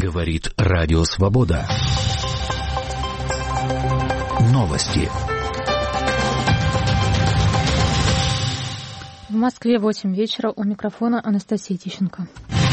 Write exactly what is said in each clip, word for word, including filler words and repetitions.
Говорит Радио Свобода. Новости. В Москве восемь вечера, у микрофона Анастасия Тищенко.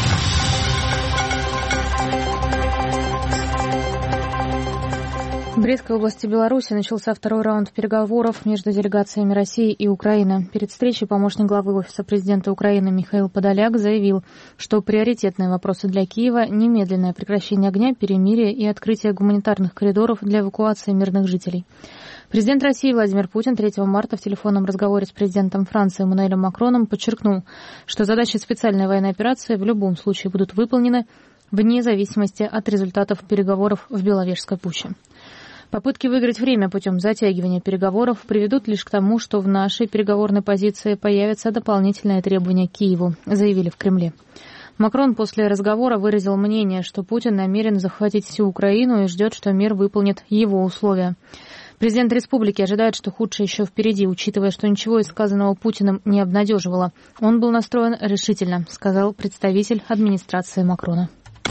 В Брестской области Беларуси начался второй раунд переговоров между делегациями России и Украины. Перед встречей помощник главы Офиса президента Украины Михаил Подоляк заявил, что приоритетные вопросы для Киева – немедленное прекращение огня, перемирие и открытие гуманитарных коридоров для эвакуации мирных жителей. Президент России Владимир Путин третьего марта в телефонном разговоре с президентом Франции Эммануэлем Макроном подчеркнул, что задачи специальной военной операции в любом случае будут выполнены вне зависимости от результатов переговоров в Беловежской пуще. Попытки выиграть время путем затягивания переговоров приведут лишь к тому, что в нашей переговорной позиции появятся дополнительные требования к Киеву, заявили в Кремле. Макрон после разговора выразил мнение, что Путин намерен захватить всю Украину и ждет, что мир выполнит его условия. Президент республики ожидает, что худшее еще впереди, учитывая, что ничего из сказанного Путиным не обнадеживало. Он был настроен решительно, сказал представитель администрации Макрона.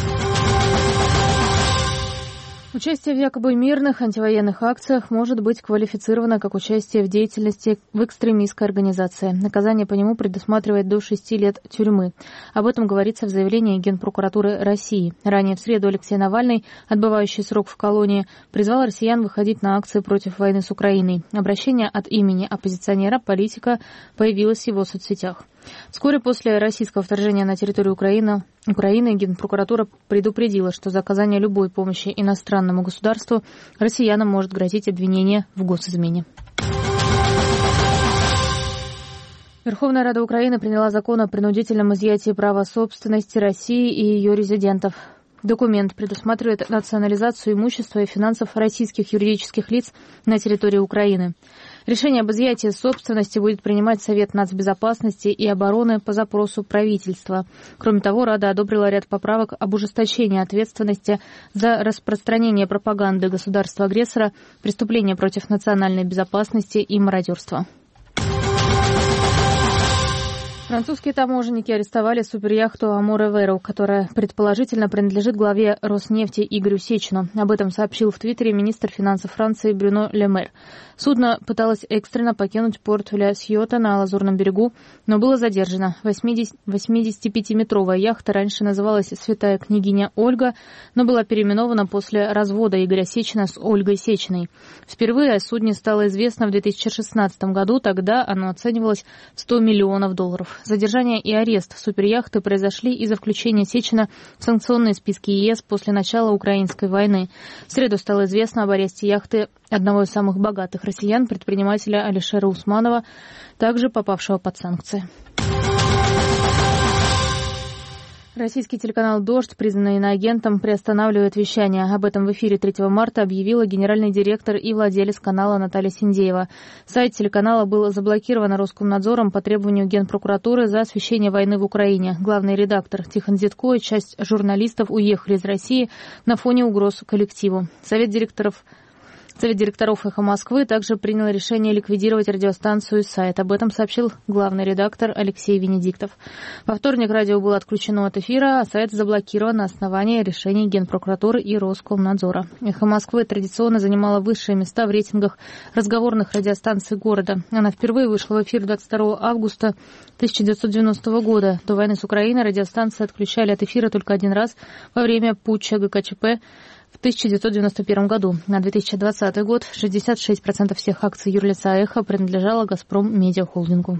Участие в якобы мирных антивоенных акциях может быть квалифицировано как участие в деятельности в экстремистской организации. Наказание по нему предусматривает до шести лет тюрьмы. Об этом говорится в заявлении Генпрокуратуры России. Ранее в среду Алексей Навальный, отбывающий срок в колонии, призвал россиян выходить на акции против войны с Украиной. Обращение от имени оппозиционера политика появилось в его соцсетях. Вскоре после российского вторжения на территорию Украины, Украины Генпрокуратура предупредила, что за оказание любой помощи иностранному государству россиянам может грозить обвинение в госизмене. Верховная Рада Украины приняла закон о принудительном изъятии права собственности России и ее резидентов. Документ предусматривает национализацию имущества и финансов российских юридических лиц на территории Украины. Решение об изъятии собственности будет принимать Совет нацбезопасности и обороны по запросу правительства. Кроме того, Рада одобрила ряд поправок об ужесточении ответственности за распространение пропаганды государства-агрессора, преступления против национальной безопасности и мародерства. Французские таможенники арестовали суперяхту «Амур Эверу», которая предположительно принадлежит главе Роснефти Игорю Сечину. Об этом сообщил в Твиттере министр финансов Франции Брюно Ле Мэр. Судно пыталось экстренно покинуть порт Ля-Сьотта на Лазурном берегу, но было задержано. восьмидесятипятиметровая яхта раньше называлась «Святая княгиня Ольга», но была переименована после развода Игоря Сечина с Ольгой Сечиной. Впервые о судне стало известно в две тысячи шестнадцатом году, тогда оно оценивалось в сто миллионов долларов. Задержание и арест суперяхты произошли из-за включения Сечина в санкционные списки ЕС после начала украинской войны. В среду стало известно об аресте яхты одного из самых богатых россиян, предпринимателя Алишера Усманова, также попавшего под санкции. Российский телеканал «Дождь», признанный иноагентом, приостанавливает вещание. Об этом в эфире третьего марта объявила генеральный директор и владелец канала Наталья Синдеева. Сайт телеканала был заблокирован Роскомнадзором по требованию Генпрокуратуры за освещение войны в Украине. Главный редактор Тихон Зитко и часть журналистов уехали из России на фоне угроз коллективу. Совет директоров Совет директоров «Эхо Москвы» также принял решение ликвидировать радиостанцию и сайт. Об этом сообщил главный редактор Алексей Венедиктов. Во вторник радио было отключено от эфира, а сайт заблокирован на основании решений Генпрокуратуры и Роскомнадзора. «Эхо Москвы» традиционно занимала высшие места в рейтингах разговорных радиостанций города. Она впервые вышла в эфир двадцать второго августа тысяча девятьсот девяностого года. До войны с Украиной радиостанции отключали от эфира только один раз во время путча ГКЧП в тысяча девятьсот девяносто первом году. На две тысячи двадцатый год шестьдесят шесть процентов всех акций юрлица «Эхо» принадлежало «Газпром Медиа Холдингу».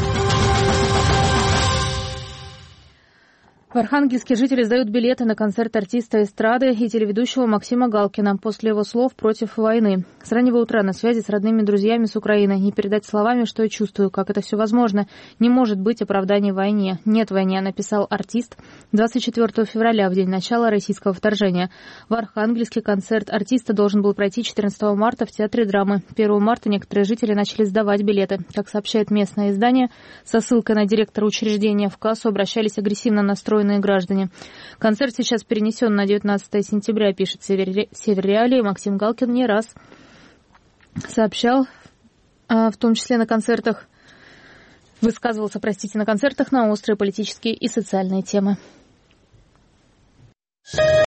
В Архангельске жители сдают билеты на концерт артиста эстрады и телеведущего Максима Галкина после его слов против войны. С раннего утра на связи с родными и друзьями с Украины. Не передать словами, что я чувствую, как это все возможно. Не может быть оправданий войне. Нет войне, написал артист двадцать четвёртого февраля, в день начала российского вторжения. В Архангельске концерт артиста должен был пройти четырнадцатого марта в Театре драмы. первого марта некоторые жители начали сдавать билеты. Как сообщает местное издание, со ссылкой на директора учреждения в кассу обращались агрессивно настроенные граждане. Концерт сейчас перенесен на девятнадцатое сентября, пишет Север Реалии. Максим Галкин не раз сообщал, в том числе на концертах, высказывался, простите, на концертах на острые политические и социальные темы.